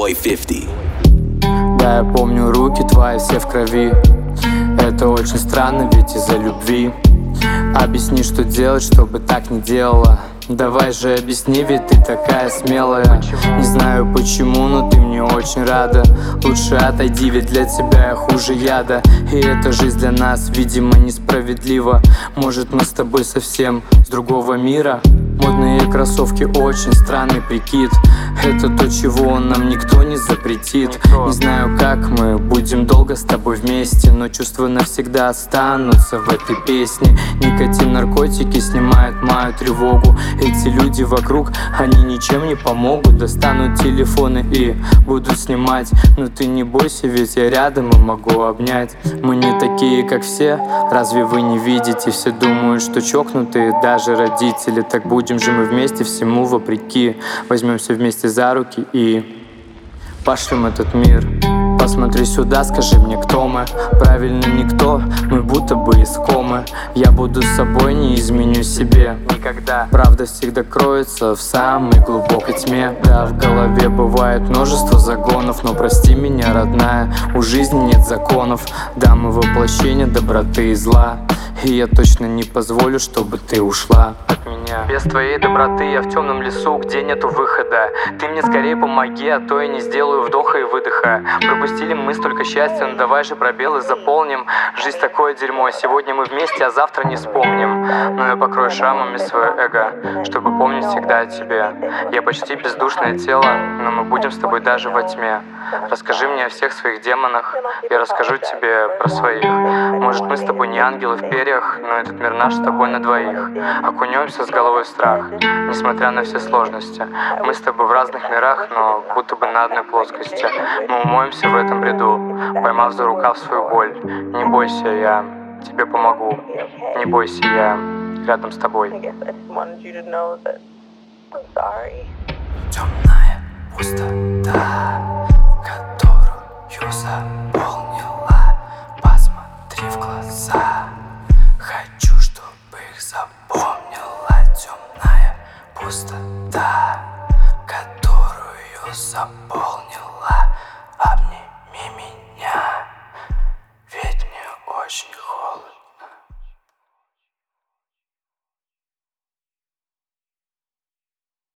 Boy 50. Да, я помню, руки твои все в крови. Это очень странно, ведь из-за любви. Объясни, что делать, чтобы так не делала. Давай же объясни, ведь ты такая смелая. Не знаю почему, но ты мне очень рада. Лучше отойди, ведь для тебя я хуже яда. И эта жизнь для нас, видимо, несправедлива. Может, мы с тобой совсем с другого мира? Модные кроссовки, очень странный прикид. Это то, чего нам никто не запретит. Не знаю, как мы будем долго с тобой вместе, но чувства навсегда останутся в этой песне. Никотин, наркотики снимают мою тревогу. Эти люди вокруг, они ничем не помогут. Достанут телефоны и будут снимать. Но ты не бойся, ведь я рядом и могу обнять. Мы не такие, как все, разве вы не видите? Все думают, что чокнутые, даже родители. Так будем же мы вместе, всему вопреки. Возьмемся вместе за руки и пошлем этот мир. Посмотри сюда, скажи мне, кто мы? Правильно, никто, мы будто бы искомы. Я буду с собой, не изменю себе никогда. Правда всегда кроется в самой глубокой тьме. Да, в голове бывает множество загонов, но прости меня, родная, у жизни нет законов. Да, мы воплощение доброты и зла, и я точно не позволю, чтобы ты ушла от меня. Без твоей доброты я в темном лесу, где нету выхода. Ты мне скорее помоги, а то я не сделаю вдоха и выдоха. Пропустили мы столько счастья, ну давай же пробелы заполним. Жизнь такое дерьмо, сегодня мы вместе, а завтра не вспомним. Но я покрою шрамами свое эго, чтобы помнить всегда о тебе. Я почти бездушное тело, но мы будем с тобой даже во тьме. Расскажи мне о всех своих демонах, я расскажу тебе про своих. Может, мы с тобой не ангелы в перьях, но этот мир наш с тобой на двоих. Окунемся с головой в страх, несмотря на все сложности. Мы с тобой в разных мирах, но будто бы на одной плоскости. Мы умоемся в этом бреду, поймав за рукав свою боль. Не бойся, я тебе помогу. Не бойся, я рядом с тобой. Темная пустота, которую заполнила. Посмотри в глаза, хочу, чтобы их запомнила. Темная пустота.